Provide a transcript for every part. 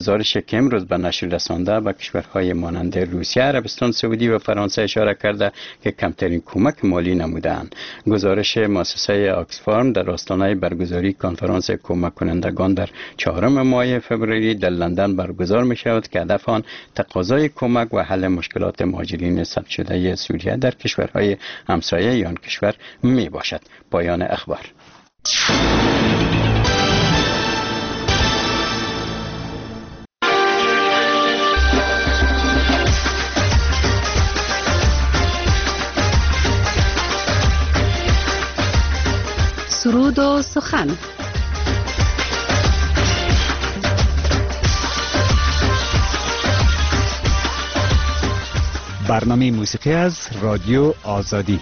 گزارش که امروز به نشر رسانده به کشورهای مانند روسیه، عربستان سعودی و فرانسه اشاره کرده که کمترین کمک مالی نمودند. گزارش مؤسسه آکسفام در آستانه برگزاری کنفرانس کمک کنندگان در 4 ماه فوریه در لندن برگزار می شود که هدف آن تقاضای کمک و حل مشکلات مهاجرین ثبت شده سوریه در کشورهای همسایه آن کشور می باشد. پایان اخبار. سرود و سخن. برنامه موسیقی از رادیو آزادی.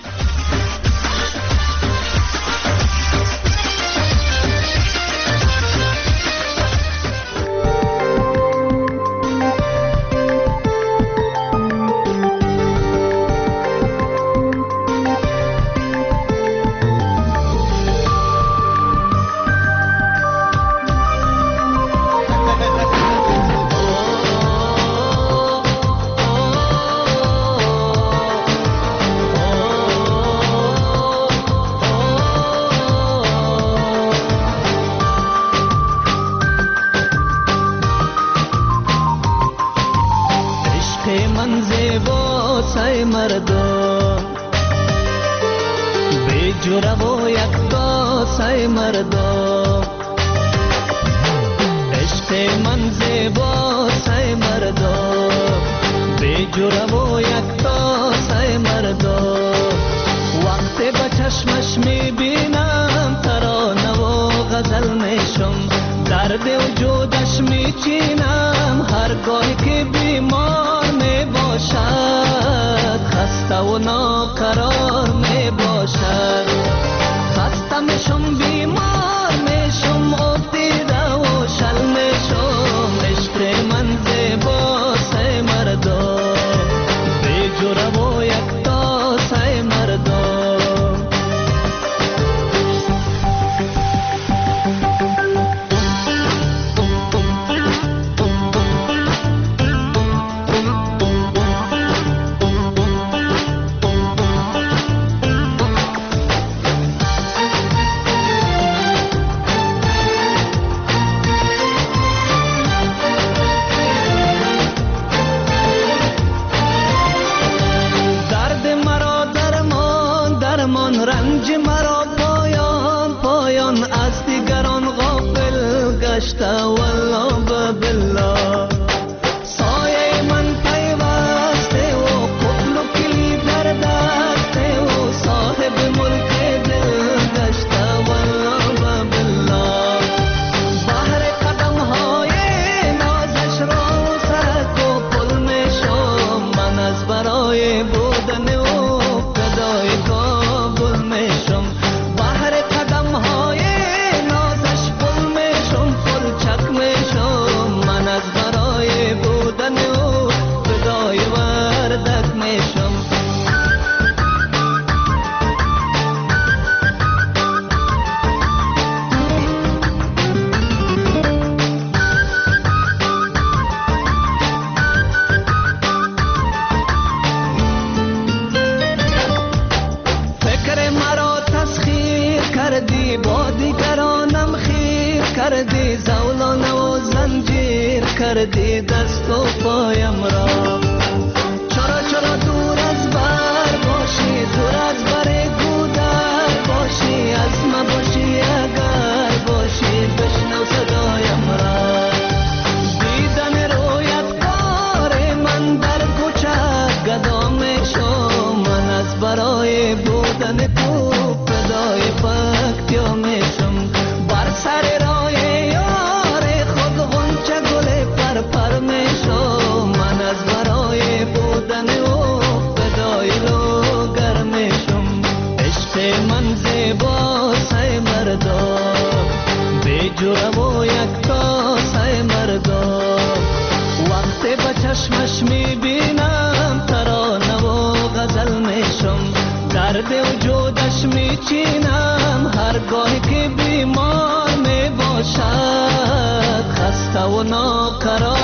و ناقرار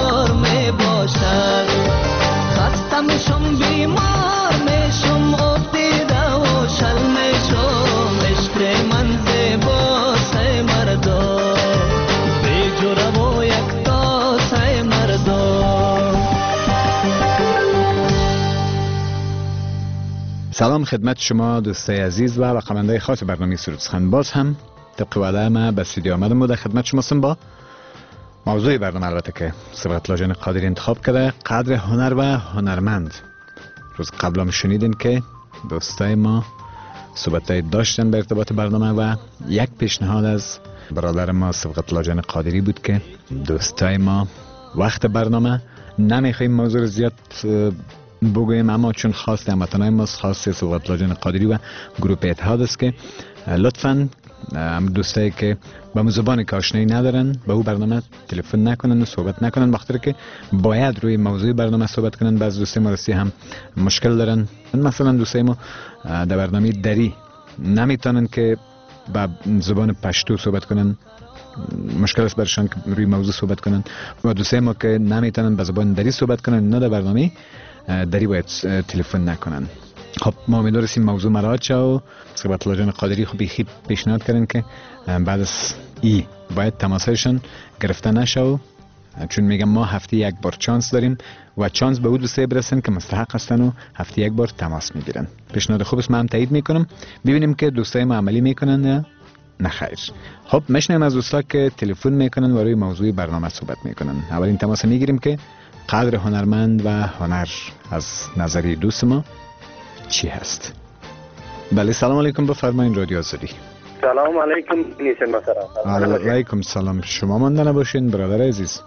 سلام خدمت شما دوستای عزیز و علاقه‌مندای خاص برنامه سرود سخن. باز هم طبق وعده ما به استودیو آمدم و در خدمت شما هستم با موضوع برنامه، البته که صبغت الله جان قادری انتخاب کرده، قدر هنر و هنرمند. روز قبل هم شنیدین که دوستای ما صحبتای داشتن به ارتباط برنامه و یک پیشنهاد از برادر ما صبغت الله جان قادری بود که دوستای ما وقت برنامه نمیخوایم موضوع رو زیاد بگویم، اما چون خواست هموطنای ما، خواست صبغت الله جان قادری و گروه اتحاد است که لطفاً هم دوستایی که با زبان که آشنایی ندارن به او برنامه تلفن نکنن و صحبت نکنن، بخاطر که باید روی موضوع برنامه صحبت کنن. بعض دوستای ما راستی هم مشکل دارن، مثلا دوستای ما در برنامه دری نمیتونن که با زبان پشتو صحبت کنن، مشکل است برشان که روی موضوع صحبت کنن، و دوستای ما که نمیتونن به زبان دری صحبت کنن، نه در برنامه دری باید تلفن نکنن. خب ما امیدواریم موضوع مراعات شه و صبغت الله جان قادری خب بیخی پیشنهاد کردن که بعد از باید تماسایشان گرفته نشه، و چون میگم ما هفته یک بار چانس داریم و چانس به اون دوستای برسن که مستحق هستن و هفته یک بار تماس میگیرن. پیشنهاد خوب است، من هم تایید میکنم، ببینیم که دوستای ما عملی میکنن یا نه خیر. خب میشنیم از دوستا که تلفن میکنن و روی موضوع برنامه صحبت میکنن. اولین تماس میگیریم که قدر هنرمند و هنر از نظری دوست ما چی هست؟ بله سلام علیکم، بفرمایید رادیو آزادی. سلام علیکم. نیسم مثلا. علیکم سلام، شما مانده نباشین برادر عزیز.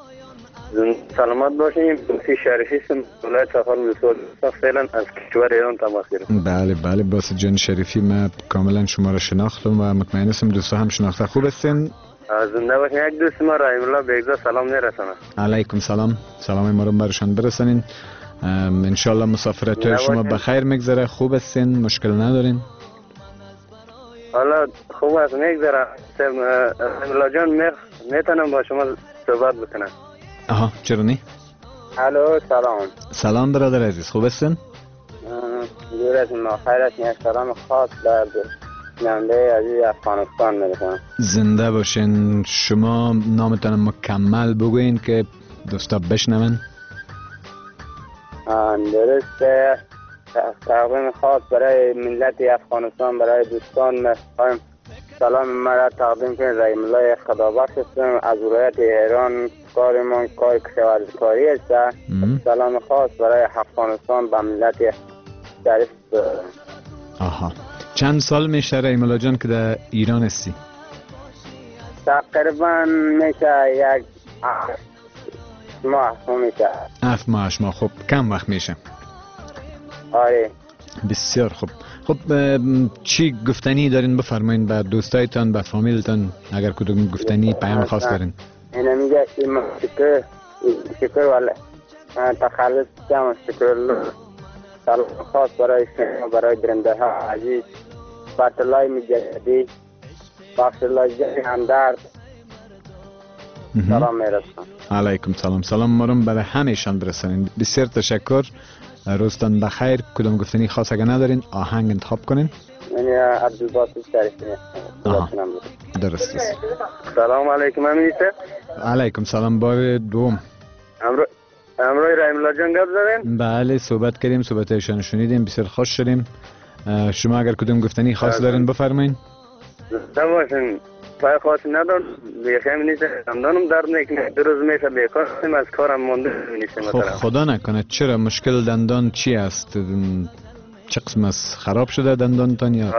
سلامت باشین. بسی شریفی هستم، ولایت سفر مسئول فعلا از کشور ایران تماس گرفتم. بله بله باس جان شریفی، من کاملا شما را شناختم و مطمئن هستم دوستا هم شناخته. خوب هستین؟ زنده باشین. یک دوست ما رحیم الله بیگزا سلام میرسانه. علیکم سلام، سلام ما رو برشان برسانین. انشالله مسافرت شما بخیر میگذره. خوب هستین؟ مشکل ندارین؟ حالا خوب است میگذره. الله جان میتونم با شما صحبت بکنم؟ آها چرا نی؟ الو سلام. سلام برادر عزیز، خوب هستین؟ دور از ما خیر است. یک سلام خاص در نمده عزیز افغانستان میرسانم. زنده باشین. شما نامتان مکمل بگوین که دوستا بشنون. درسته. تقدیم خاص برای ملت افغانستان، برای دوستان میخوایم سلام مرا تقدیم کنیم. رحیم الله خدابخش هستم از ولایت ایران. کارمان کار کشاورزی است. سلام خاص برای افغانستان به ملت شریف. آها چند سال میشه رحیم الله جان که در ایران هستی؟ تقریبا میشه یک 7 ماه میشه. 7 ماه. خب کم وقت میشه. آره بسیار خوب. خب چی گفتنی دارین بفرمایین به دوستایتان، به فامیلتان، اگر کدوم گفتنی پیام خاص دارین؟ اینه میگه این شکر والا تخلص جمع شکر الله. سلام خاص برای شما، برای برنده ها عزیز بطلای مجددی، بخش الله جای همدرد سلام میرسن. علیکم سلام. سلام مارم برای همیشان برسانین. بسیار تشکر، روزتان بخیر. کدام گفتنی خاص اگر ندارین آهنگ انتخاب کنین. من عبدالباسط شریفی درست است. سلام علیکم امینیسه. علیکم سلام. بار دوم امروی رحیم الله جان گفت زدین؟ بله صحبت کردیم، صحبتایشان شنیدیم، بسیار خوش شدیم. شما اگر کدام گفتنی خاص دارین بفرمایین. زنده باشین. پای خاصی ندارم، بیخیم نیسته، دندانم درد میکنه، 2 روز میشه بیکار هستم، از کارم مانده نیستم. خب خدا نکنه. چرا مشکل دندان چی است؟ چه قسم است؟ خراب شده دندانتان یا؟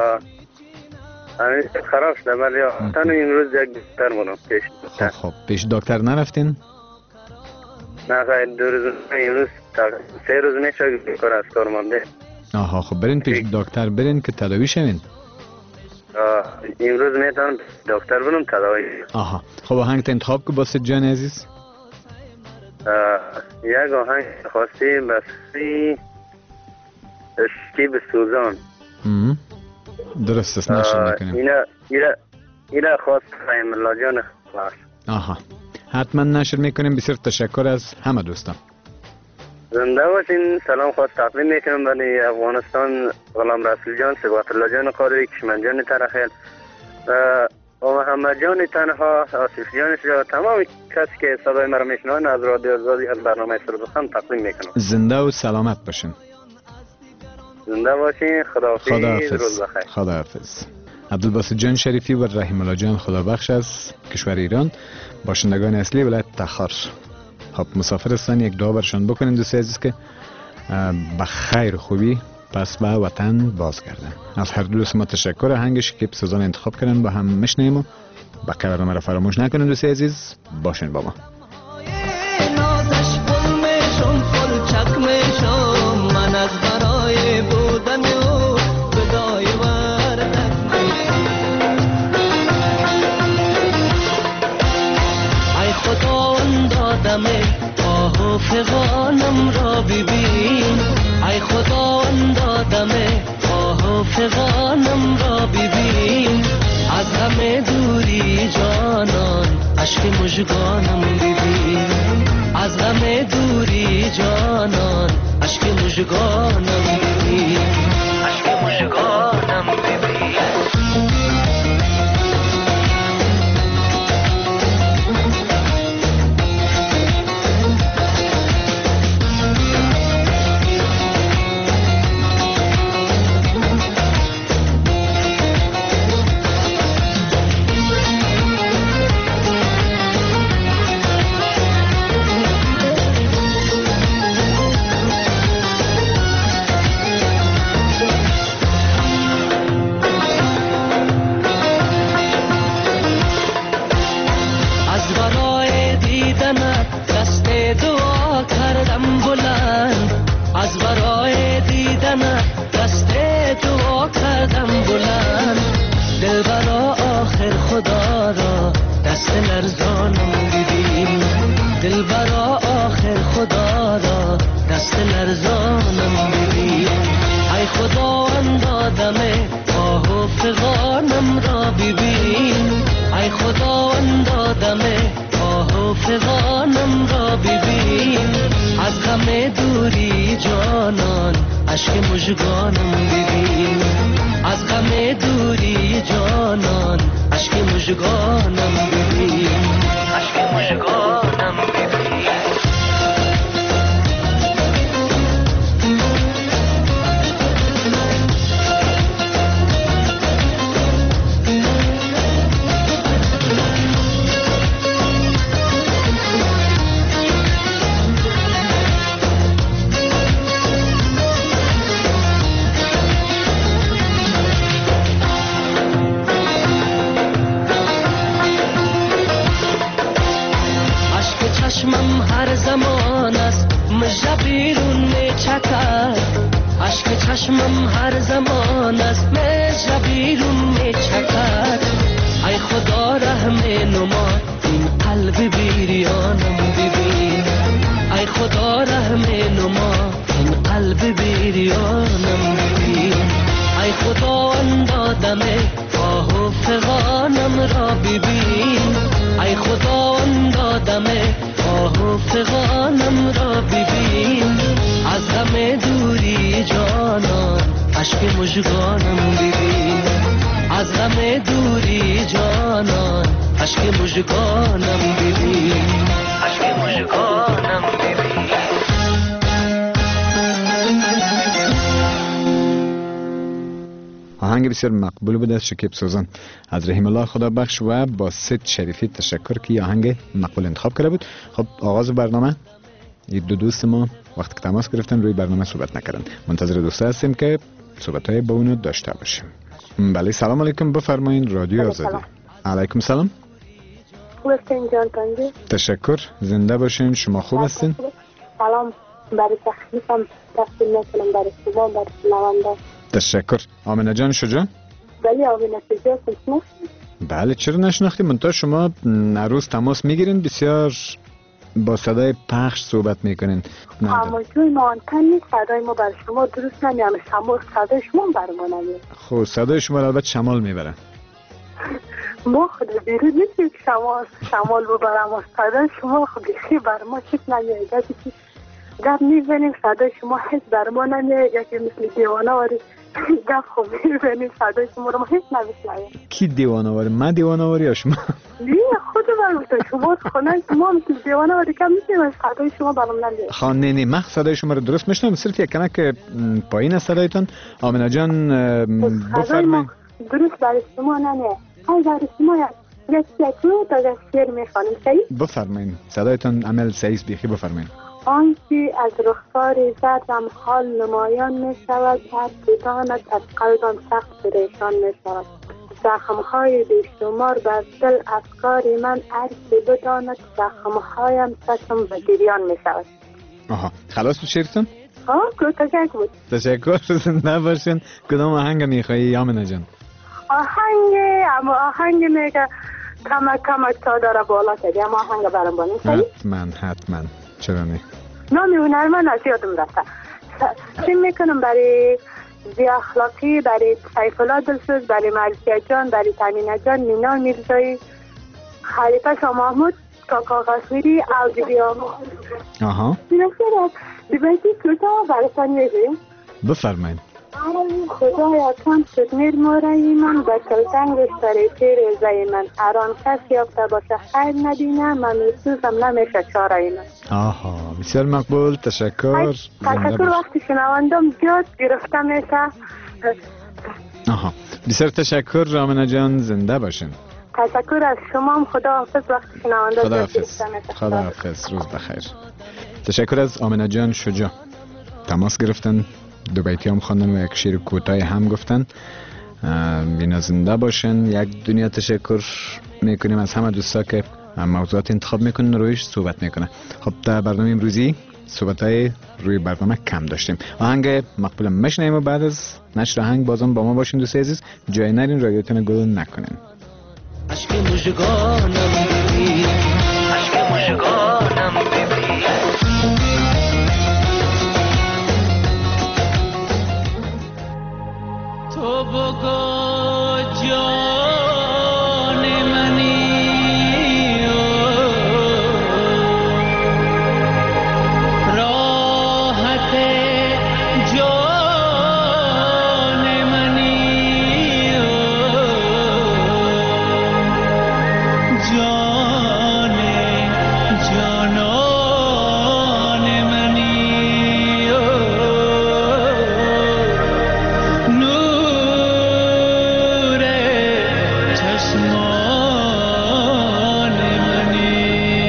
خراب شده ولی تنو این روز یک دکتر بودم پیش. خب پیش دکتر نرفتین؟ نه خیر 2 روز، این روز 3 روز میشه بیکار از کار مانده. آها خب برین پیش دکتر، برین که تداوی شوین. امروز میتونم دکتر بنم تداوی. آها خب آهنگ انتخاب کو باسط جان عزیز. یک آهنگ خاصی بسی عشقی به سوزان. درست است، نشون میکنیم. اینا خاص رحیم الله جان خاص. آها حتما نشر میکنیم. بسیار تشکر از همه دوستان. زنده باشین. سلام خاص تقدیم میکنم برای افغانستان غلام رسول جان، صبغت الله جان قادری، کشمن جان ترخیل و محمد جان تنها، آصف جان شجاع، تمام کسی که صدای مرا میشنوند از رادیو آزادی از برنامه سرود سخن تقدیم میکنم. زنده و سلامت باشین. زنده باشین. خداحافظ. روز بخیر. خداحافظ. عبدالباسط جان شریفی و رحیم الله جان خدابخش از کشور ایران، باشندگان اصلی ولایت تخار. خب مسافر هستن، یک دعا برشان بکنین دوستی عزیز که به خیر خوبی پس به وطن باز کردن. از هر دوست ما تشکر. هنگش که سوزان انتخاب کردن با هم میشنیم و بقیه برنامه را فراموش نکنین دوستی عزیز. باشین با ما. من از برای بودن او بدای وردک ای خداوند دادم آه و فغانم را ببین، ای خداوند دادم آه و فغانم را ببین، از همه دوری جانان اشک مژگانم ببین، از همه دوری جانان اشک مژگانم ببین، اشک مژگانم ببین. از برای دیدن دست دعا کردم بلند، دل برا آخر خدا را دست لرزانم ببین، دل برا آخر خدا را دست لرزانم ببین، ای خداوند دادم آه و فغانم را ببین، ای خداوند دادم آه و فغانم را ببین، از غم دوری جانان اشک مژگانم ببین، از غم دوری جانان اشک مژگانم ببین، اشک مژگانم ببین. چشمم هر زمان است مژه بیرون میچکد، اشک چشمم هر زمان است مژه بیرون میچکد، ای خدا رحم نما این قلب بیریانم ببین، ای خدا رحم نما این قلب بیریانم ببین، ای خدا دادم آه و فغانم را ببین، ای خدا دادم آه و فغانم را ببین، از غم دوری جانان اشک مژگانم ببین، از غم دوری جانان اشک مژگانم ببین، اشک مژگانم ببین. آهنگ بسیار مقبول بود از شکیب سوزان از رحیم الله خدابخش و باسط شریفی تشکر که آهنگ مقبول انتخاب کرده بود. خب آغاز برنامه این دو دوست ما وقتی که تماس گرفتن روی برنامه صحبت نکردن، منتظر دوستا هستیم که صحبت‌های با اونو داشته باشیم. بله سلام علیکم، بفرمایید رادیو آزادی. علیکم سلام. خوب هستین جان تنگی؟ تشکر، زنده باشین. شما خوب هستین؟ سلام، برای تخلیفم تقدیم میکنم برای شما، برای شنونده. تشکر. آمنه جان شجاع؟ بله آمنه شجاع شناختیم؟ بله چرا نشناختیم؟ منتها شما روز تماس میگیرین، بسیار با صدای پخش صحبت میکنین. همونجوی ما آنتن نیست، صدای ما بر شما درست نمیام، صدای شما بر ما نمیاد. خب صدای شما البته شمال میبره. ما خود بیرون نیستیم که شمال ببرم، صدای شما خود خیلی بر ما چیز نمیاد، گپ میزنیم صدای شما هیچ بر ما نمیاد، که مثل دیوانه واری گپ خوب میزنید صدای شما رو ما هیچ نمیشنویم. کی دیوانه واره؟ من دیوانه واره یا شما؟ نه خود من گفتم شما خونه شما مثل دیوانه واره کم میشنویم صدای شما برام نمیاد. خب نه من صدای شما رو درست میشنوم، صرف یک کمک پایین صدایتون. آمنه جان بفرمایید. درست برای شما نه های برای شما یک دو تا شعر میخوانم. صحیح؟ بفرمایید صدایتون عمل سعیس بیخی بفرمایید. آنچه از رخسار زردم حال نمایان می شود هر بداند از قلبم سخت پریشان می شود. زخمهای بیشمار بر دل افکار من هر که بداند زخمهایم چشم و گریان می شود. آها خلاص بود شعرتون؟ تشکر بود. تشکر زنده باشین. کدام آهنگ میخوایی یامنه جان؟ آهنگ میگه کمک تا داره بالا کردی. اما آهنگ برام بانیم. حتما چرا نه؟ نامی هنرمند از یادم رفته. چی میکنم برای زی اخلاقی، برای سیف الله دلسوز، برای مرزیه جان، برای تامینه جان، نینا میرزایی، خلیفه شاه محمود، کاکا قاسمیری، اوجیبیا. آها بیبایتی کوتا برای تانیزیم. بفرمایید. خدایا کم شد میر مورایی من به کلتنگش سری پیر زی من هران کس یافته باشه خیر ندینه من میسوزم نمیشه چاره من. آها بسیار مقبول. تشکر. تشکر. وقتی شنواندم زیاد گرفته میشه. آها بسیار تشکر آمنه جان. زنده باشین. تشکر از شما هم. خداحافظ. وقتی شنوانده خداحافظ. روز بخیر. تشکر از آمنه جان شجاع. تماس گرفتن، دو بیتی هم خواندن و یک شعر کوتاه هم گفتن. بینا زنده باشن. یک دنیا تشکر میکنیم از همه دوستا که موضوعات انتخاب میکنن رویش صحبت میکنن. خب در برنامه امروزی صحبتای روی برنامه کم داشتیم. آهنگ مقبول مشنیم و بعد از نشر آهنگ بازم با ما باشین دوست عزیز. جای نرین، رادیوتون گل نکنین. عشق مژگانم ببین، عشق مژگانم ببین، تو بگو جان منی راحت جان منی جان جانان منی نور چشمان منی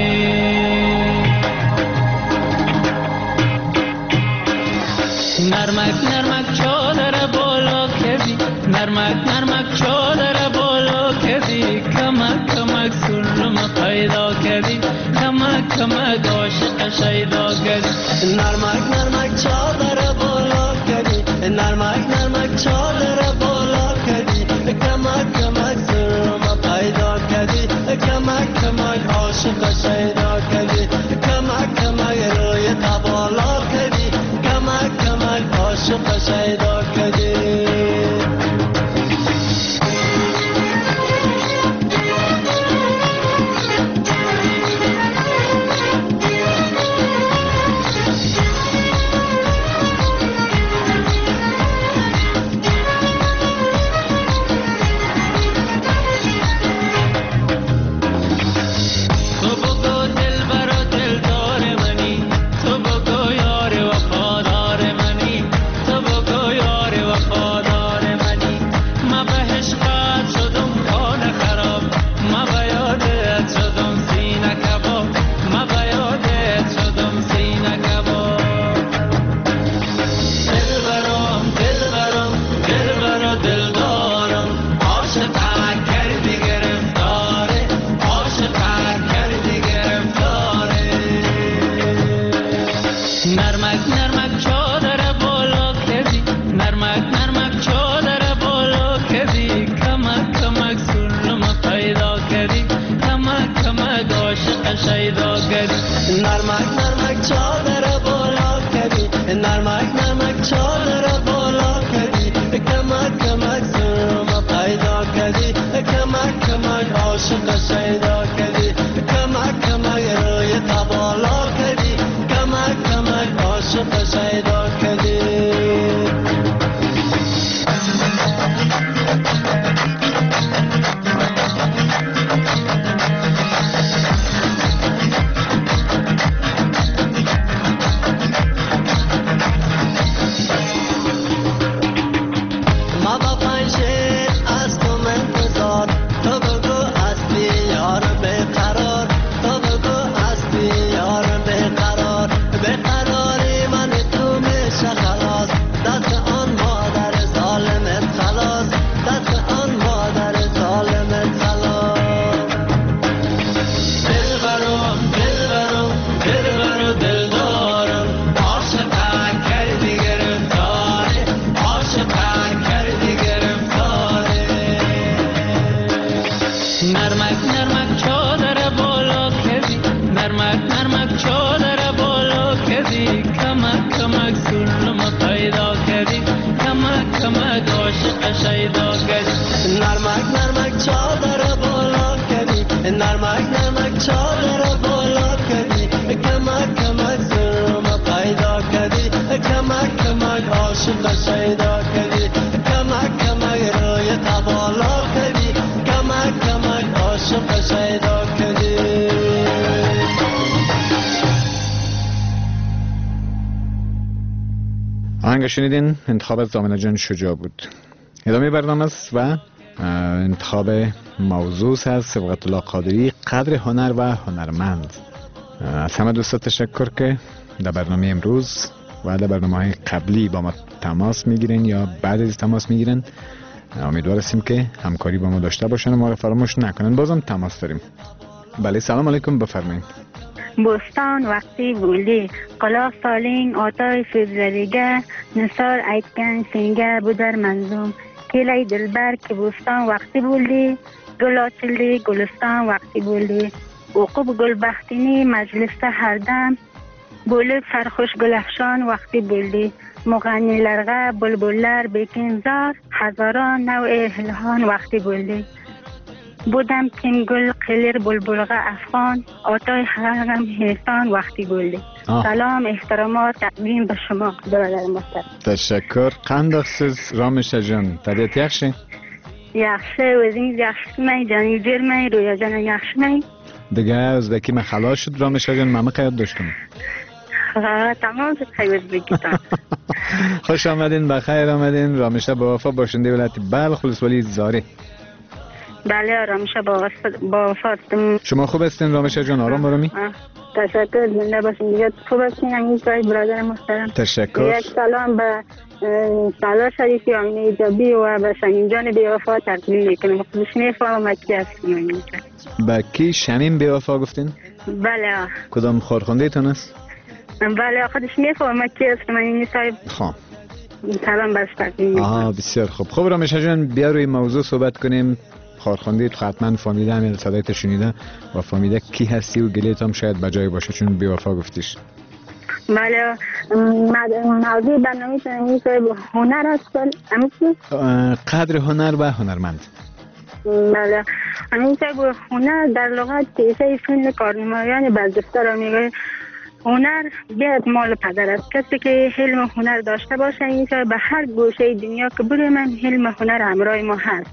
نرمک نرمک چادر بالا کردی نرمک نرمک چادر بالا کردی کمک کمک سرم پیدا کردی کمک کمک عاشق شیدا کردی نرمک نرمک چادر بالا کردی نرمک نرمک چادر بالا کردی کمک کمک سرم پیدا کردی کمک کمک عاشق شیدا کردی کمک کمک روی تبالا کردی کمک کمک عاشق شیدا کردی تو بگو دلبر و دلدار منی تو بگو یار وفادار منی تو بگو یار وفادار منی ما به عشقت شدم خانه خراب ما به یادت شدم سینه کباب ما به یادت شدم سینه کباب دلبرم دلبرم دلبر و دلدارم عاشقم کردی گرفتاره عاشقم کردی گرفتاره نرمک نرمک چادر بالا کردی نرمک نرمک چادر بالا کردی کمک کمک سرم پیدا کردی کمک کمک عاشق شیدا کردی نرمک نرمک چادر بالا کردی نرمک نرمک چادر بالا کردی کمک کمک سرم پیدا کردی کمک کمک عاشق شیدا کردی کمک کمک روی تبالا کردی کمک کمک عاشق شیدا کردی دلدارم عاشقم کردی گرفتاره عاشقم کردی گرفتاره نرمک نرمک چادر بالا کردی نرمک نرمک چادر بالا کردی کمک کمک سلم پیدا کردی کمک کمک عاشق شیدا کردی نرمک نرمک چادر بالا کردی نرمک نرمک چادر بالا کردی کمک کمک سلم پیدا کردی کمک کمک عاشق شیدا کردی کمک کمک روی بالا کردی کمک کمک عاشق شیدا کردی. آهنگ شنیدین انتخاب از دامنه جان شجاع بود. ادامه برنامه است و انتخاب موضوع از صبغت الله قادری قدر هنر و هنرمند. از همه دوستان تشکر که در برنامه امروز و در برنامه‌های قبلی با ما تماس میگیرین یا بعد از تماس میگیرین. امیدوار هستیم که همکاری با ما داشته باشن و ما رو فراموش نکنن. بازم تماس داریم. بله سلام علیکم بفرمایید. بوستان وقتی بولی قلا سالین آتای فیبرریگه نثار ایتکن سنگه بودر منظوم کلی دلبر که بوستان وقتی بولی گل آچلی گلستان وقتی بولی عقوب گل بختینی مجلس هردم بولی سرخوش گلفشان وقتی بولی مغنی لرغه بلبلر بکنزار هزاران نوع اهلهان وقتی بولی بودم کم گل قلر بلبلغه افغان آتای حرم هستان وقتی بولی. سلام احترامات تقدیم به شما برادر محترم. تشکر. قنداقسیز رامشه جان طبیعت یخشی؟ یخشه وزین یخشمی جانی جرمی رویا جان یخشمی دیگه ازبکی من خلاص شد رامشه جان ماما قیاد داشتم تمام شد خیلی ازبکیتان. خوش آمدین بخیر آمدین. رامشه با وفا باشنده ولایت بلخ ولسوالی زاری. بله رامشه با وفا هستم. شما خوب هستین رامشه جان؟ آرام آرامی؟ تشکر. زنده باشین. دیگه خوب هستین همینطوری برادر محترم. تشکر. یک سلام به سالا شریفی آمینه ایجابی و به شمیم جان بی وفا تقدیم میکنم. خودش میفهمم کی هستین. به کی؟ شمیم بی وفا گفتین؟ بله. کدام خورخنده تون است؟ بله خودش میفهمم کی هستم این صاحب. خب سلام بس تقدیم میکنم. بسیار خوب. خب رامشه جان بیا روی موضوع صحبت کنیم. خارخوندی تو حتما فهمیده همین صدایت شنیده و فهمیده کی هستی و گلیت هم شاید بجای باشه چون بی وفا گفتیش. بله موضوع برنامه تنمی که هنر است قدر هنر و هنرمند. بله همین که هنر در لغت پیشه فن کارنمایان برجسته را میگه. هنر بیاد مال پدر است. کسی که علم هنر داشته باشه این که به هر گوشه دنیا که بره من علم هنر همراه ما هست.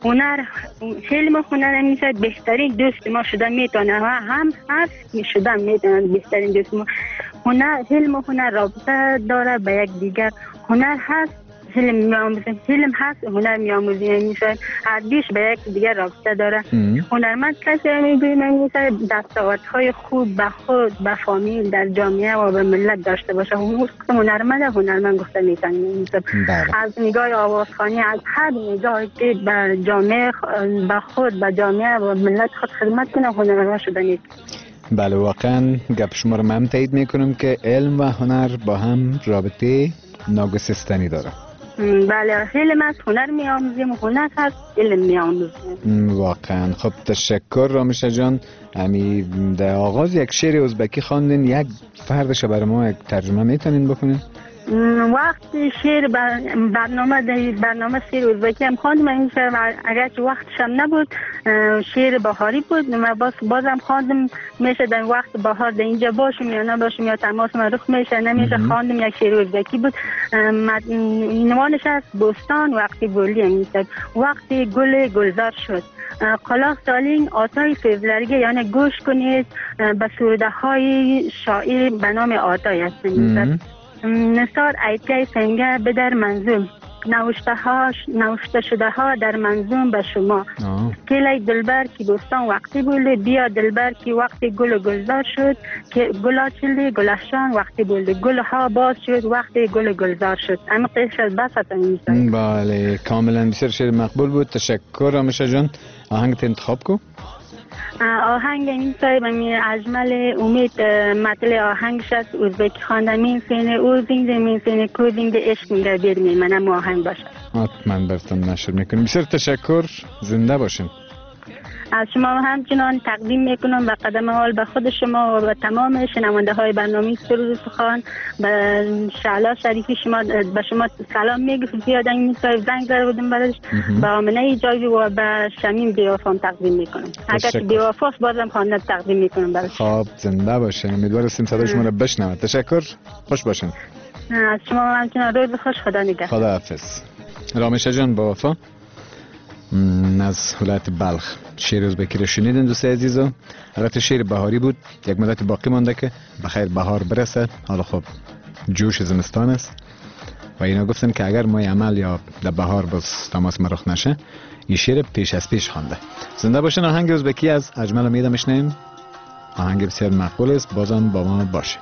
علم هنر میشه بهترین دوست ما شده میتونه و هم هست میشدن میتونه بهترین دوست ما. علم هنر رابطه داره به یک دیگر. هنر هست علم میاموزیم. علم هست هنر میاموزیم. میشه هر دوش به یک دیگر رابطه داره. هنرمند کسی میگویم میشه دستاوردهای خوب به خود به فامیل در جامعه و به ملت داشته باشه. هنرمند گفته میتونیم. از نگاه آوازخوانی از هر نگاهی که به جامعه به خود به جامعه و ملت خود خدمت کنه هنرمند شده نیست. بله واقعا گپ شما رو من تایید میکنم که علم و هنر با هم رابطه ناگسستنی داره. بله علم از هنر میاموزیم هنر هست علم میاموزیم. واقعا. خب تشکر رامشه جان. امی در آغاز یک شعر ازبکی خواندین یک فردش برای ما یک ترجمه میتونین بکنین؟ وقت شعر برنامه شعر ازبکی هم خواندم. این شعر اگرچه وقتش هم نبود شعر بهاری بود بازم خواندم. میشه در وقت بهار در اینجا باشم یا نباشم یا تماس ما رخ میشه نمیشه خواندم. یک شعر ازبکی بود. عنوانش است بوستان وقتی بولی. وقتی گل گلزار شد قلاق سالین آتای فیبرریگه یعنی گوش کنید به سروده های شاعر به نام آتای است. نثار ایتکه سنگه بدر منظوم نوشته شده ها در منظوم به شما کلی دلبر کی بوستان وقتی بولی بیا دلبر کی وقتی گل گلزار شد که گل آچلی گلفشان وقتی بولی گل ها باز شد وقتی گل گلزار شد. اما قیش بس هستن. بله کاملا بسیار شعر مقبول بود. تشکر رامشه جان. آهنگت انتخاب کو. آهنگ این صاحب می اجمل امید مطلع آهنگش است ازبکی خواندم این سینه اوزینده من سینه کوزینده عشق میگه بیرمی منم آهنگ باشه. حتما براتون نشر میکنیم. بسیار تشکر، زنده باشین. از شما همچنان تقدیم میکنم و قدم اول به خود شما و به تمام شنونده های برنامه سرود سخن به شعلا شریفی شما به شما سلام میگم. زیاد این صاحب زنگ زده بودم برایش به آمنه ایجابی و به شمیم بیوفام تقدیم میکنم. اگر بیوفاست بازم خانه تقدیم میکنم برایش. خب زنده باشین، امیدوارم صدای شما رو بشنوه. تشکر، خوش باشین. از شما همچنان روز خوش، خدا نگهدار. خدا حافظ. رامشه جان با وفا از ولایت بلخ شعر ازبکی رو شنیدین دوستای عزیزو. البته شعر بهاری بود، یک مدت باقی مانده که بخیر بهار برسه. حالا خب جوش زمستان است و اینا گفتن که اگر ماه عمل یا در بهار باز تماس مرخ نشه این شعر پیش از پیش خوانده. زنده باشین. آهنگ ازبکی از اجمل امید میشنیم. آهنگ بسیار مقبول است، بازم با ما باشه.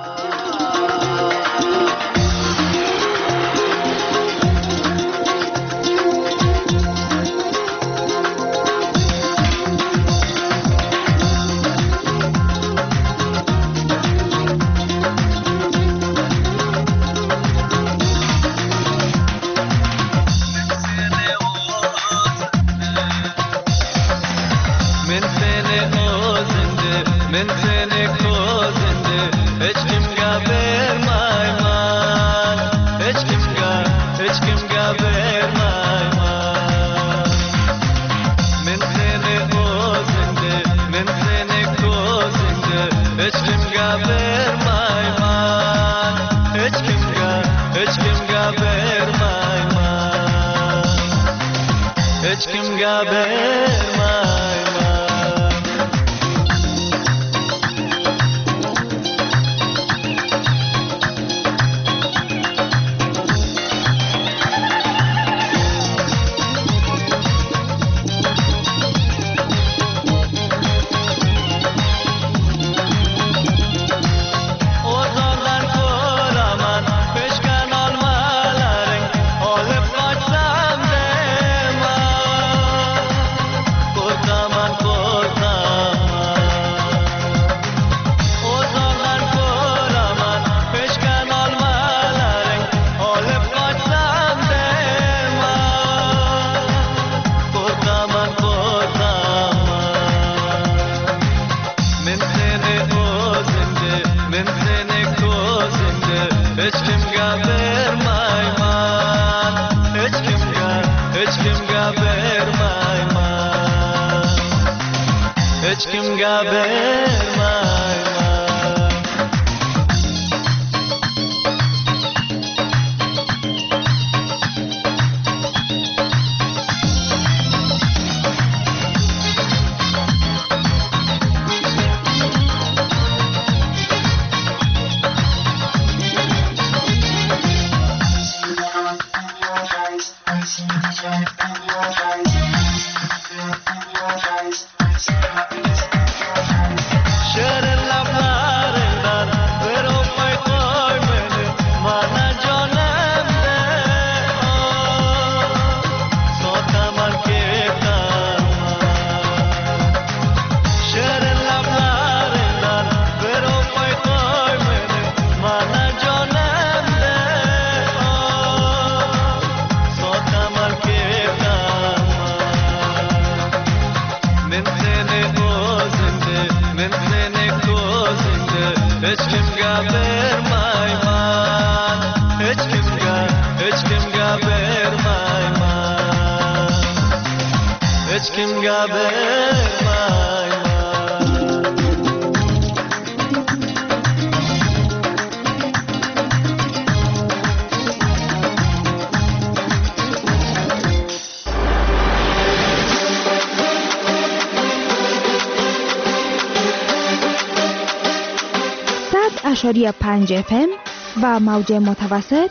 اشاری 5 FM و موج متوسط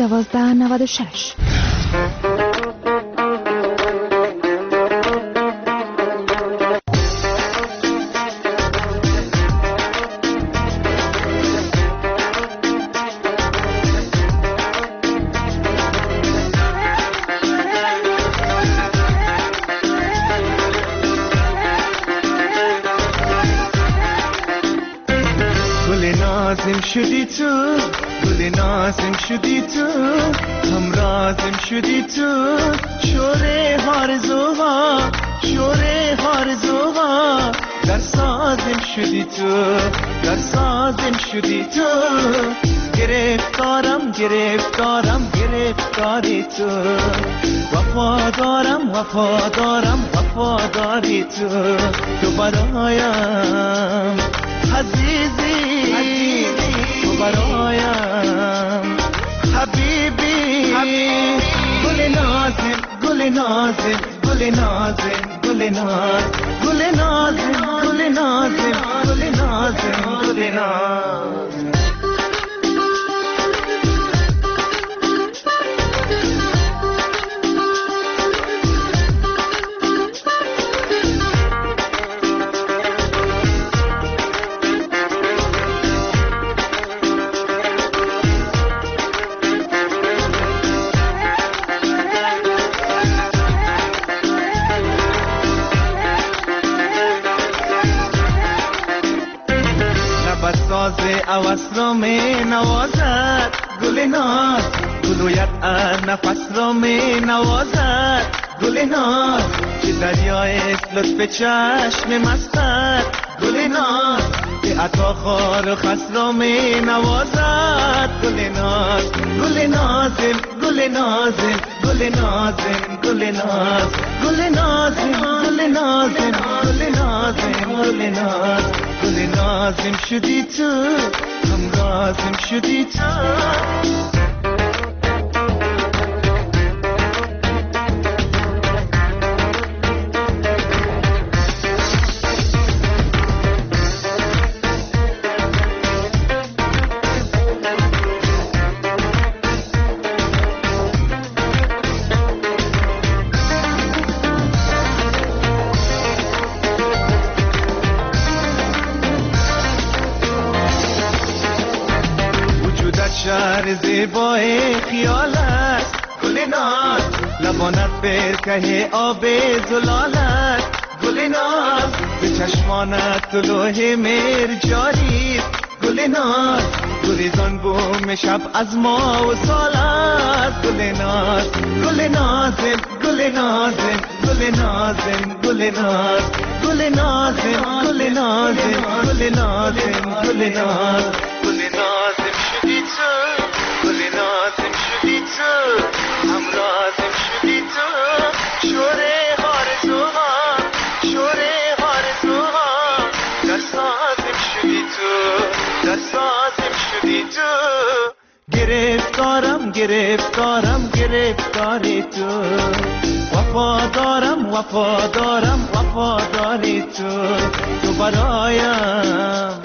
1296. شدی تو، گل نازم شدی تو، همرازم شدی تو، شوره آرزوها، شوره آرزوها، در سازم شدی تو، در سازم شدی تو، گرفتارم گرفتارم گرفتاری تو، وفادارم وفادارم وفاداری تو، تو برایم عزیزی، تو برایم حبیبی، گل نازم گل نازم گل نازم گل ناز، گل نازم گل نازم گل نازم گل ناز. عوض را می نوازد گل ناز، گلویت نفس را می نوازد گل ناز، که دریای لطف چشم مستد گل ناز، که عطا خار و خس را می نوازد گل ناز، گل نازم گل نازم گل نازم گل ناز، گل نازم گل نازم گل نازم گل ناز، گل نازم شدی تو، همرازم شدی تو. شهر زیبای خیال است گل ناز، لبانت برکه آب زلال است گل ناز، به چشمانت طلوع مهر جاری است گل ناز، گریزان بوم شب از ما و سال است گل ناز، گل نازم گل نازم گل نازم گل ناز، گل نازم گل نازم گل نازم گل ناز، گل نازم شدی تو، گل نازم شدی تو، همرازم شدی تو، شوره آرزوها، شوره آرزوها، در سازم شدی تو، در سازم شدی تو، گرفتارم گرفتارم گرفتاری تو، وفادارم وفادارم وفاداری تو، تو برایم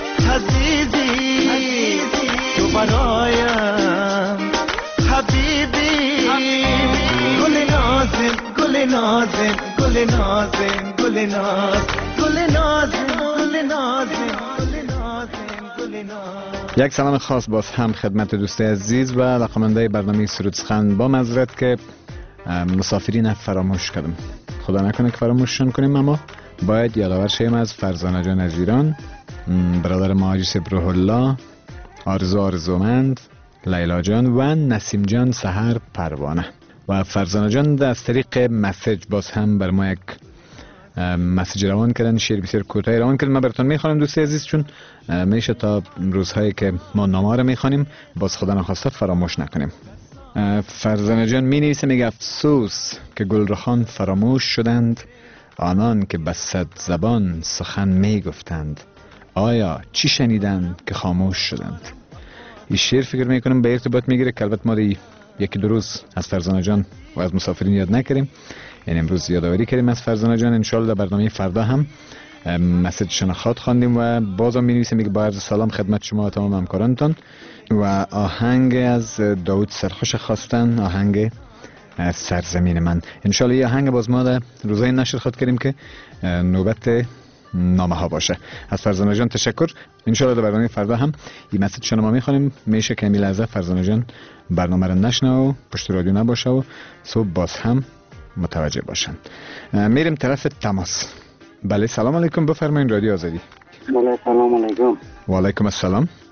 عزیزی، تو برایم حبیبی، گل نازم گل نازم گل نازم گل ناز، گل نازم گل نازم گل نازم گل ناز. یک سلام خاص باز هم خدمت دوست عزیز و علاقه‌مندای برنامه سرود سخن، با معذرت که مسافرین فراموش کردم، خدا نکنه که فراموششون کنیم، اما باید یادآور شیم از فرزانه جان از ایران، برادر مهاجس روح الله، آرزو آرزومند، لیلا جان و نسیم جان سحر پروانه و فرزانه جان از طریق مسیج باز هم بر ما یک مسیج روان کردن، شعر بسیار کوتاه روان کردن. من براتون میخوانم دوستی عزیز، چون میشه تا روزهایی که ما نامه رو میخوانیم باز خدا نخواسته فراموش نکنیم. فرزانه جان می نویسه، میگه افسوس که گلرخان فراموش شدند، آنان که به صد زبان سخن می گفتند، آیا چی شنیدند که خاموش شدند. این شعر فکر میکنم به ارتباط میگیره که البته ما یکی دو روز از فرزانه جان و از مسافرین یاد نکردیم، یعنی امروز یادآوری کردیم از فرزانه جان. انشالله در برنامه فردا هم مسیج شناخت خواندیم و بازم می نویسه، میگه با عرض سلام خدمت شما و تمام همکارانتان و آهنگ از داود سرخوش خواستن، آهنگ سرزمین من. انشالله یه آهنگ باز ما در روزای نشر خود کردیم که نوبت نامه ها باشه. از فرزانه جان تشکر. انشالله در برنامه فردا هم این مسیج شما میخوانیم، میشه که امیل از فرزانه جان برنامه رو نشنه و پشت رادیو نباشه و صبح باز هم متوجه باشن. میریم طرف تماس. بله سلام علیکم، بفرمایید رادیو آزادی. بله سلام علیکم. و علیکم السلام.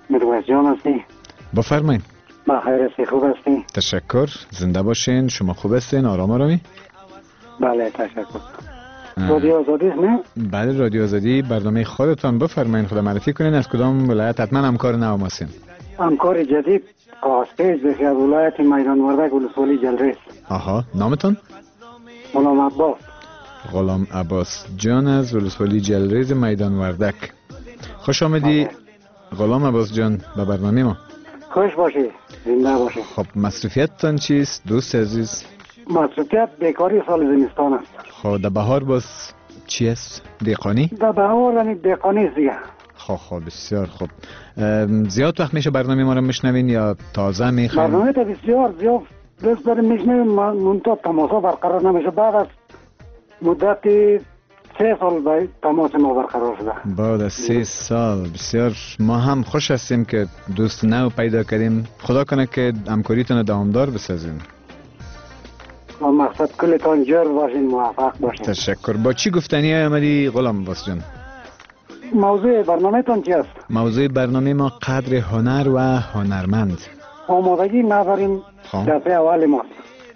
میرویس جان هستی؟ بفرمایید. بخیر هستی؟ خوب هستی؟ تشکر. زنده باشین. شما خوب هستین؟ آرام آرامی؟ بله تشکر. رادیو آزادی است نه؟ بله رادیو آزادی. برنامه خودتان بفرمایید، خدا معرفی کنین از کدام ولایت. حتما همکار نو ماسین. همکار جدید آسپیج بخی از ولایت میدان وردک ولسوالی جلریز. آها، نامتان؟ غلام عباس. غلام عباس جان از ولسوالی جلریز میدان وردک. خوش آمدی غلام عباس جان به برنامه ما. خوش باشی، زنده باشی. خب مصروفیتتان چیست دوست عزیز؟ مصروفیت بیکاری سال زمستان است. خب در بهار باز چی است؟ دیقانی؟ در بهار یعنی دیقانی است دیگه. خب بسیار خوب. زیاد وقت میشه برنامه ما رو میشنوین یا تازه میخواین؟ برنامه تا بسیار زیاد دوست داریم میشنویم، منتها تماسا برقرار نمیشه. بعد از مدت 3 سال باید تماس ما برقرار شده. بعد از 3 سال بسیار ما هم خوش هستیم که دوست نو پیدا کردیم. خدا کنه که همکاریتون دوامدار بسازیم. و مقصد کلتان جور باشین، موفق باشین. تشکر. با چی گفتنی آمدی غلام عباس جان؟ موضوع برنامه تان چی است؟ موضوع برنامه ما قدر هنر و هنرمند. آمادگی نداریم دفعه اول ماست.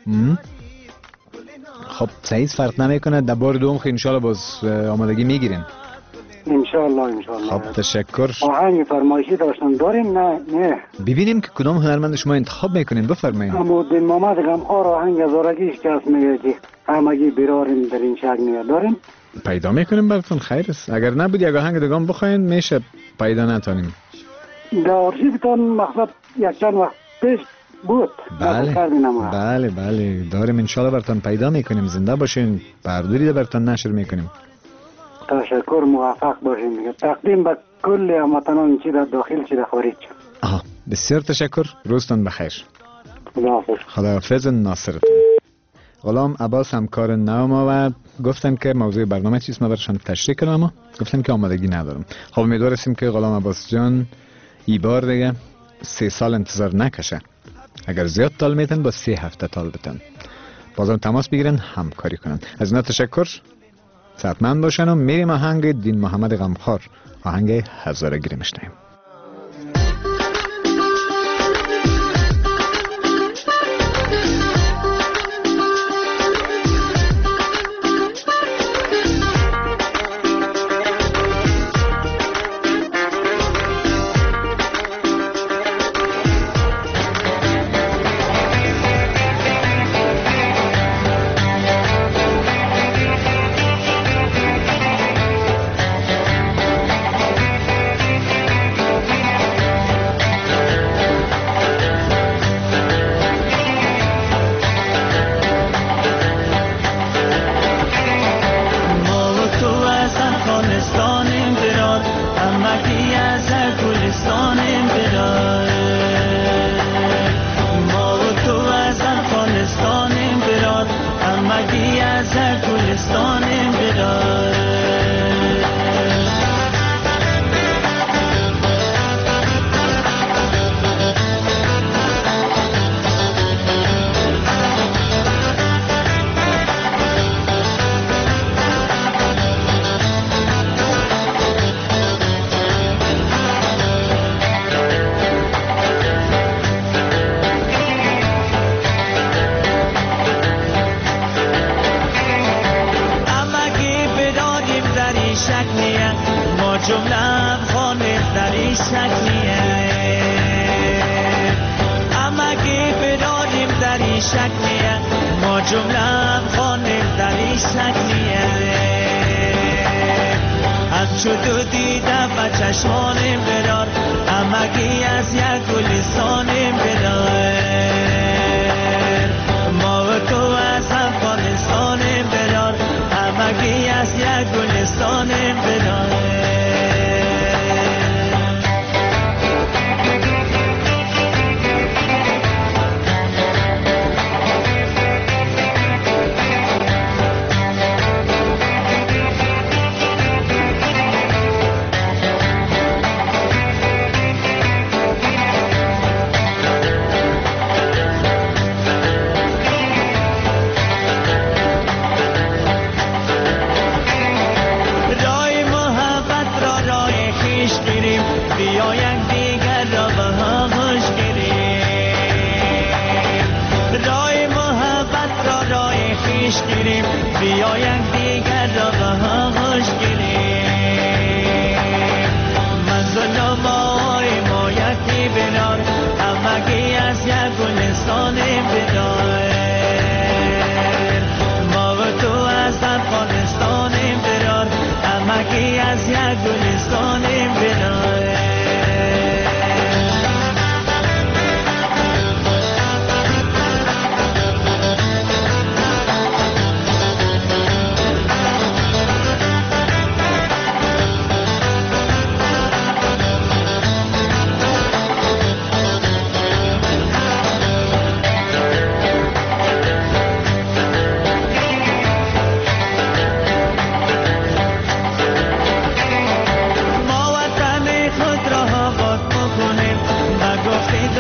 خب صحیح فرق نمیکنه. در بار دوم خیلی انشالله باز آمادگی میگیریم. انشالله. خب تشکر. آهنگ فرمایشی داشتن داریم؟ نه ببینیم که کدام هنرمند شما انتخاب میکنین. بفرمایید. اما دین محمد غمخوار آهنگ زارگیش که است میگه که همگی براریم در این شک میگه داریم؟ پیدا میکنیم براتون. خیر است. اگر نبود یک آهنگ دگان بخواین میشه پیدا نتانیم. در آرشیفتان مقصد یک چند وقت پیش بود. بله داریم انشالله براتون پیدا میکنیم. زنده باشین. برداری براتون نشر میکنیم. تشکر، موفق باشین دیگه. تقدیم به کل هموطنان چی در داخل چی در خارج. بسیار تشکر. روزتون بخیر. خداحافظ. ناصرتون. غلام عباس همکار نو ما و گفتن که موضوع برنامه چیست. ما برشان تشریح کنم اما گفتن که آمادگی ندارم. خب امیدوار هستیم که غلام عباس جان ای بار دیگه 3 سال انتظار نکشه. اگر زیاد تال میتن با 3 هفته تال بتن. بازم تماس بگیرن، همکاری کنن. از اینا تشکر. صحتمند باشن و میریم آهنگ دین محمد غمخوار، آهنگ هزارگیری میشنویم.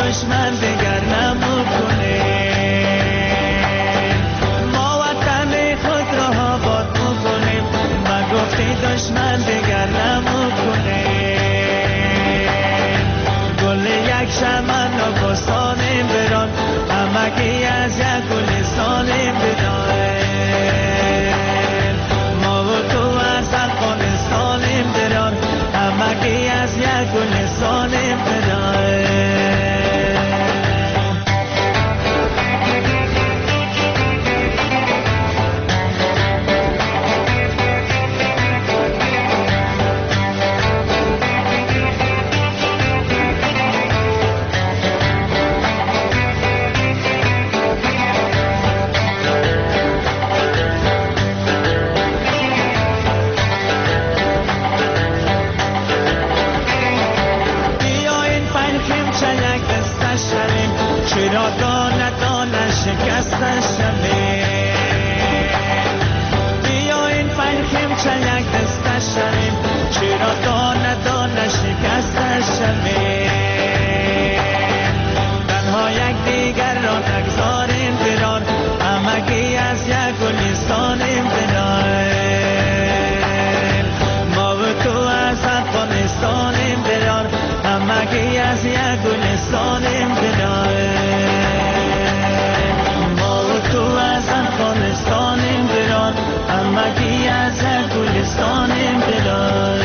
دشمن دیگر نمیکنیم، ما وطن خود را آباد میکنیم و گفتی دشمن دیگر نمیکنیم. گل یک چمن را بستانیم بران، همگی از یک گلستانیم بدانیم. ما و تو از افغانستانیم بران، همگی از یک گلستانیم بدانیم. چرا دانه دانه شکسته شویم، بیاین فرخیم چه یک دسته شویم، چرا دانه دانه شکسته شویم. تنها یک دیگر را نگذاریم بران، همگی از یک گلستانیم بران. ما و تو از افغانستانیم بران، همگی از یک گلستانیم بران. افغانستانیم بران، همگی از گلستانیم بران.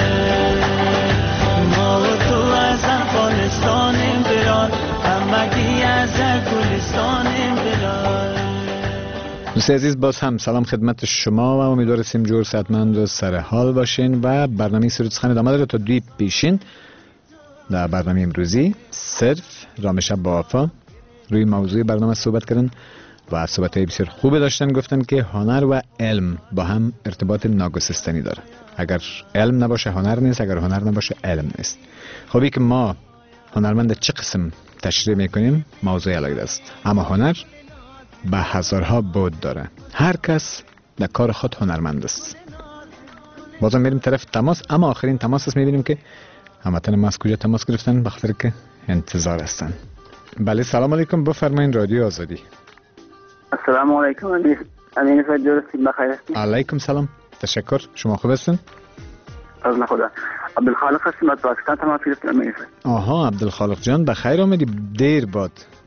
ما و تو از افغانستانیم بران، همگی از گلستانیم بران. دوستان عزیز، باز هم سلام خدمت شما و امیدوارم جور صحتمند و سر حال باشین و برنامه سرود سخن ادامه داره تا 2 پیشین. در برنامه امروزی صرف رامشب با آفا روی موضوع برنامه صحبت کردن و صحبت‌های بسیار خوب داشتن. گفتن که هنر و علم با هم ارتباط ناگسستنی داره. اگر علم نباشه هنر نیست، اگر هنر نباشه علم نیست. خب که ما هنرمند چه قسم تشریح میکنیم موضوع علاقه است، اما هنر به هزارها بود داره. هر کس در کار خود هنرمند است. بازم میریم طرف تماس، اما آخرین تماس است میبینیم که هموطن ما از کجا تماس گرفتن، بخاطر که انتظار هستن. بله سلام علیکم، بفرمایید رادیو آزادی. السلام علیکم، امین فجر هستیم، بخیر هستیم؟ علیکم سلام، تشکر. شما خوب هستین؟ از خدا. عبدالخالق هستیم از پاکستان تماس گرفتیم. امین فجر. آها عبدالخالق جان، بخیر آمدی. دیر باد.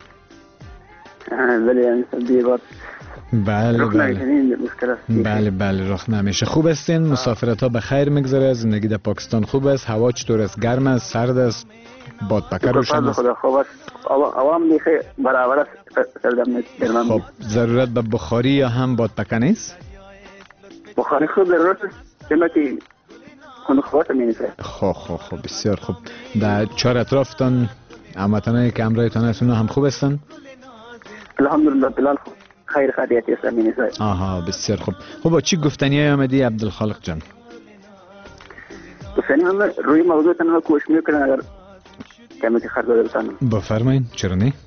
بله امین فجر، دیر باد. بله بله رخ نمیشه. خوب هستین؟ مسافرت ها بخیر میگذره؟ زندگی در پاکستان خوب است؟ هوا چطور است؟ گرم است؟ سرد است؟ باد پکر روشن است؟ خدا خوب است. عوام دیگه برابر است. خب ضرورت به بخاری یا هم باد پکر نیست؟ بخاری خوب ضرورت است، چون که خون خوبات می‌نیسه. خب بسیار خوب. در چهار اطرافتان هموطنایی که همراهتان هستن هم خوب هستن؟ الحمدلله بلال خوب. خیر خدیتی است امین صاحب. آها بسیار خوب. خب چی گفتنی آمدی عبدالخالق جان؟ گفتنی هم روی موضوع تنها کوشش میکنم اگر کمی خرد دادتان. بفرمایید. چرا نه؟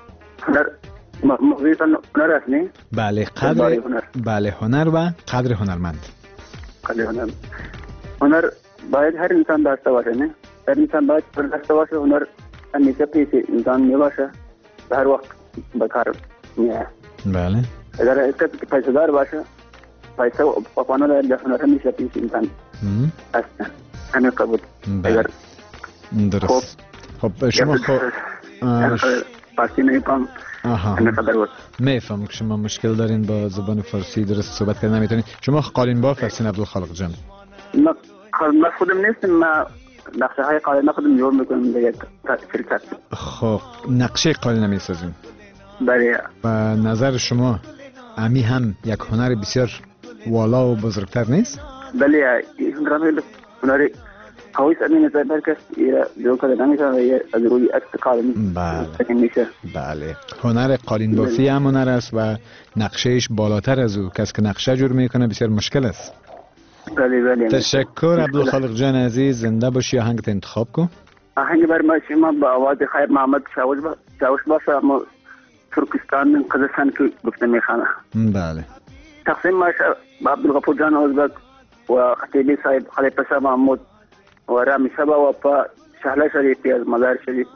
موضوع هنر است نه؟ بله قدر بله هنر و قدر هنرمند. قدر هنر باید هر انسان داشته باشه نه؟ هر انسان باید داشته باشه. هنر همیشه پیش انسان میباشه، هر وقت بکار میاد. بله. اگر پیسه دار باشه، پیسه و پاپانه در هنر همیشه پیش انسان است. همه قبول. بله. درست. خب شما فارسی نمیفهم. میفهم که شما مشکل دارین با زبان فارسی درست صحبت کردن نمیتونین. شما قالین باف هستین عبدالخالق جان؟ ما خودم نیستم، ما نقشه های قالین خودم جور میکنم در یک شرکت. خب نقشه قالین نمیسازین؟ بله. و نظر شما امی هم یک هنر بسیار والا و بزرگتر نیست؟ بله، هنر قوی است. امین صاحب که جو کرده نمیشه و از روی استقلال میشه. بله. هنر قالین بافی هم هنر است و نقشهش بالاتر از او. کسی که نقشه جور میکنه بسیار مشکل است. بله. تشکر عبدالخالق جان عزیز، زنده باشی. آهنگ انتخاب کن. آهنگ بر ما شما با آواز خیر محمد شاوش باشه، اما ترکستان من قزستان که گفته میخوانه. بله. تقسیم باشه با عبدالغفور جان ازبک و خطیبی صاحب خلیفه شاه محمود و رامی شبا و پا شهله شریفی از مزار شریف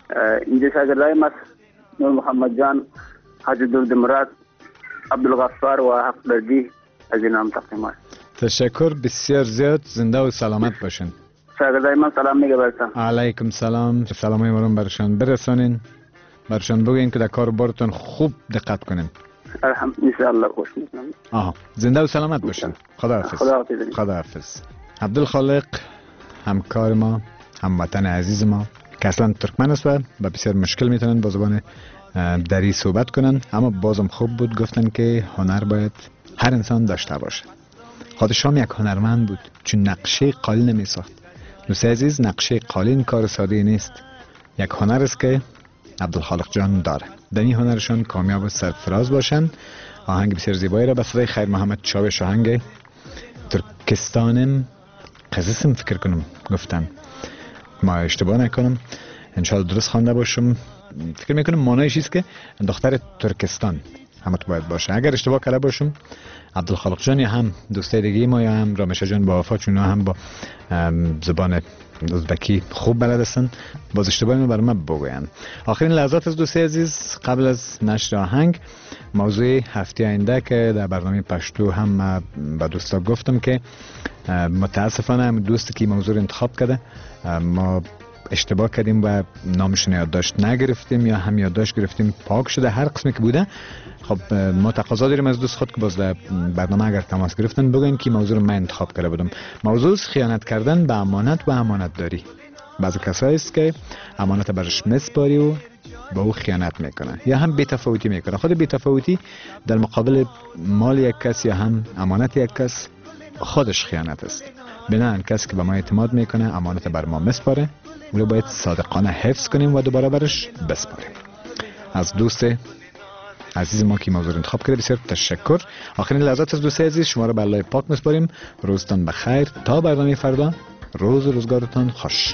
اینجا شاگردای ما نور محمد جان، حاجی درود مراد، عبدالغفار و حق دردی از این نام تقدیم است. تشکر بسیار زیاد. زنده و سلامت باشین. شاگردای من سلام میگه برسان. علیکم سلام. سلامای ما رو برشان برسانین، برشان بگین که در کار بارتون خوب دقت کنین. انشاءالله خوش میکنم. زنده و سلامت باشین. خداحافظ. خداحافظ. عبدالخالق همکار ما، هموطن عزیز ما که اصلا ترکمن است و با بسیار مشکل میتونن با زبان دری صحبت کنن، اما بازم خوب بود گفتن که هنر باید هر انسان داشته باشه. خودش هم یک هنرمند بود، چون نقشه قالین نمی ساخت. دوست عزیز، نقشه قالین کار ساده نیست، یک هنر است که عبدالخالق جان داره. در این هنرشان کامیاب و سرفراز باشن. آهنگ بسیار زیبایی را به صدای خیر محمد چاوش، آهنگ ترکستانم قزسم فکر کنم گفتن، ما اشتباه نکنم، انشاءالله درست خوانده باشم. فکر میکنم معنیش است که دختر ترکستان همت باید باشه. اگر اشتباه کرده باشم عبدالخالق جان یا هم دوستای دیگه ما یا هم رامشه جان با وفا، چون هم با زبان ازبکی خوب بلد هستن، باز اشتباهی ما برای ما بگوین. آخرین لحظات از دوستای عزیز قبل از نشر آهنگ، موضوع هفته آینده که در برنامه پشتو هم با دوستا گفتم که متاسفانه هم دوستی که موضوع رو انتخاب کرده ما اشتباه کردیم و نامشون یادداشت نگرفتیم یا هم یادداشت گرفتیم پاک شده، هر قسمی که بوده. خب ما تقاضا داریم از دوست خود که باز برنامه اگر تماس گرفتن بگوین که موضوع رو من انتخاب کرده بودم. موضوع خیانت کردن به امانت و امانت داری. بعضی کسایی است که امانت برش مسپاری و با او خیانت میکنه یا هم بی‌تفاوتی میکنه. خود بی‌تفاوتی در مقابل مال یک کس یا هم امانت یک کس خودش خیانت است. بنابراین کسی که به ما اعتماد میکنه امانت بر ما مسپاره، ولی باید صادقانه حفظ کنیم و دوباره برش بسپاریم. از دوست عزیز ما که موضوع انتخاب کرده بسیار تشکر. آخرین لحظات از دوست عزیز شما را به الله پاک میسپاریم. روزتان بخیر تا برنامه فردا. روز و روزگارتان خوش.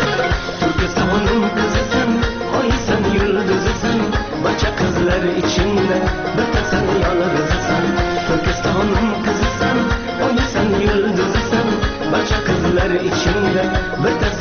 Turkistonum kızısın, ay sen yıldızısın, baca kızlar içinde içinde bir sen yalnızsan Türkistan'ın kızısın, oynasan yıldızısın barcha qizlar içinde bir